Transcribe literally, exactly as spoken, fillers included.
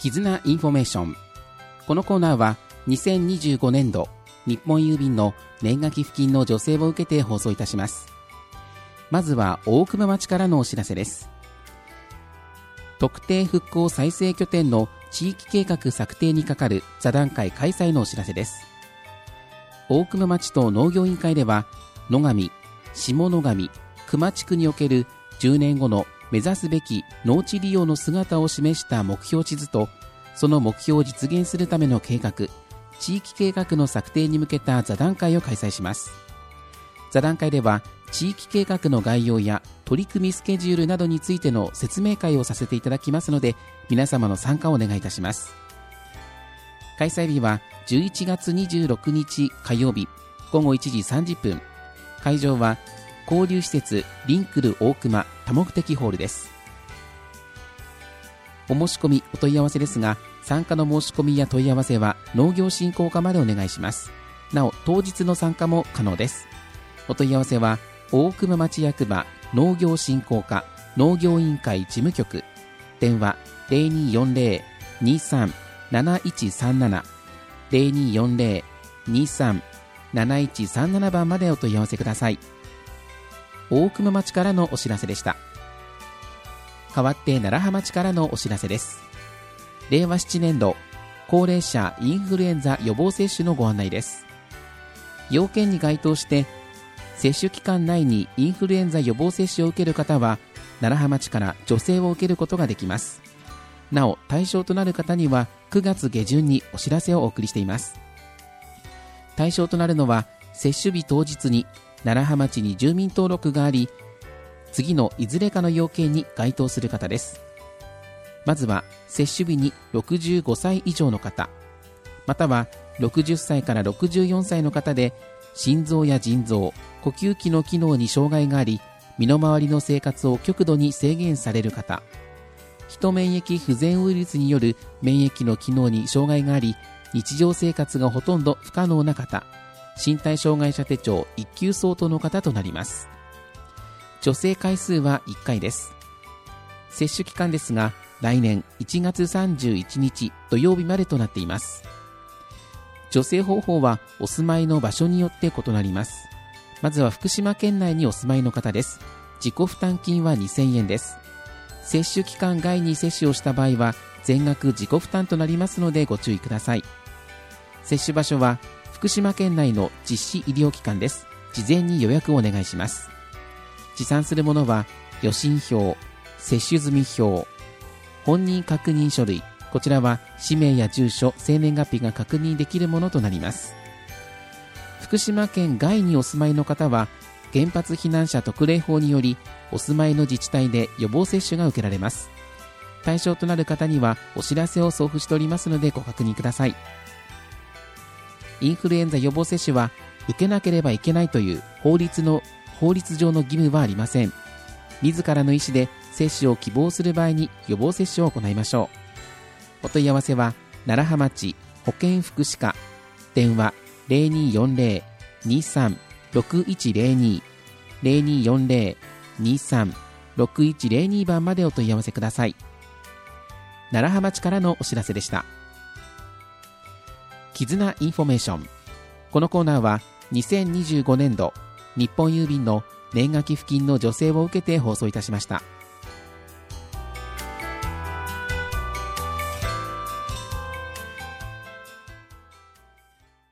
絆インフォメーション。このコーナーはにせんにじゅうごねんど日本郵便の年賀寄付金の助成を受けて放送いたします。まずは大熊町からのお知らせです。特定復興再生拠点の地域計画策定に係る座談会開催のお知らせです。大熊町と農業委員会では、野上、下野上、熊地区におけるじゅうねんごの目指すべき農地利用の姿を示した目標地図と、その目標を実現するための計画、地域計画の策定に向けた座談会を開催します。座談会では、地域計画の概要や取り組みスケジュールなどについての説明会をさせていただきますので、皆様の参加をお願いいたします。開催日はじゅういちがつにじゅうろくにち火曜日ごごいちじさんじゅっぷん。会場は交流施設リンクル大熊多目的ホールです。お申し込みお問い合わせですが、参加の申し込みや問い合わせは農業振興課までお願いします。なお当日の参加も可能です。お問い合わせは大熊町役場農業振興課農業委員会事務局、電話 ゼロにーよんゼロ にーさん なないちさんなな ゼロにーよんゼロ にーさん なないちさんなな 番までお問い合わせください。大熊町からのお知らせでした。代わって楢葉町からのお知らせです。れいわななねんど高齢者インフルエンザ予防接種のご案内です。要件に該当して接種期間内にインフルエンザ予防接種を受ける方は、楢葉町から助成を受けることができます。なお対象となる方にはくがつげじゅんにお知らせをお送りしています。対象となるのは、接種日当日に楢葉町に住民登録があり、次のいずれかの要件に該当する方です。まずは接種日にろくじゅうごさい以上の方、またはろくじゅっさいからろくじゅうよんさいの方で、心臓や腎臓、呼吸器の機能に障害があり、身の回りの生活を極度に制限される方、ヒト免疫不全ウイルスによる免疫の機能に障害があり、日常生活がほとんど不可能な方、身体障害者手帳いっきゅう相当の方となります。助成回数はいっかいです。接種期間ですが、来年いちがつさんじゅういちにち土曜日までとなっています。助成方法はお住まいの場所によって異なります。まずは福島県内にお住まいの方です。自己負担金はにせんえんです。接種期間外に接種をした場合は全額自己負担となりますのでご注意ください。接種場所は福島県内の実施医療機関です。事前に予約をお願いします。持参するものは予診票、接種済票、本人確認書類、こちらは氏名や住所、生年月日が確認できるものとなります。福島県外にお住まいの方は、原発避難者特例法によりお住まいの自治体で予防接種が受けられます。対象となる方にはお知らせを送付しておりますのでご確認ください。インフルエンザ予防接種は受けなければいけないという法律の法律上の義務はありません。自らの意思で接種を希望する場合に予防接種を行いましょう。お問い合わせは楢葉町保健福祉課、電話 ゼロにーよんゼロ にーさん ろくいちゼロに ゼロにーよんゼロ にーさん ろくいちゼロに 番までお問い合わせください。楢葉町からのお知らせでした。絆インフォメーション。このコーナーはにせんにじゅうごねんど日本郵便の年賀寄付金の助成を受けて放送いたしました。